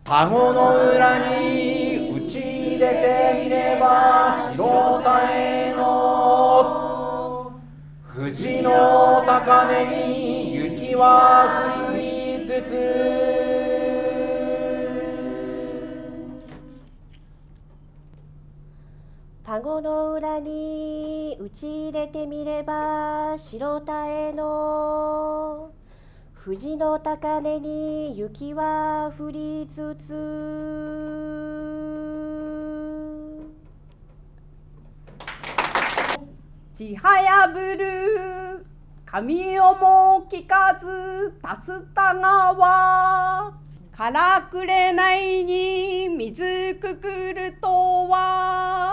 田子の裏に打ち入れてみれば白田への藤の高根に雪は降りつつ田子の裏に打ち入れてみれば白田への藤の高根に雪は降りつつちはやぶる神をも聞かず竜田川からくれないに水くくるとは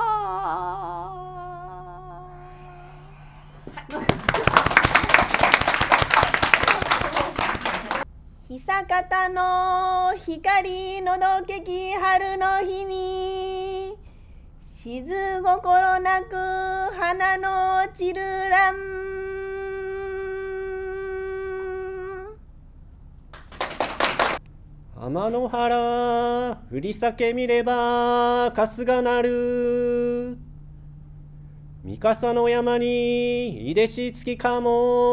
久方の光のどけき春の日に静心なく花の散る乱天の原降り裂け見れば春日なる三笠の山にいでしつきか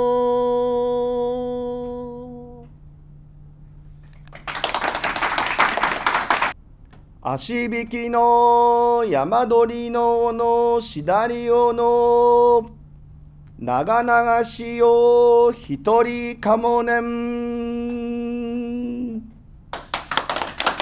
も足引きの山鳥の尾のしだり尾の長々しよ一人かもねん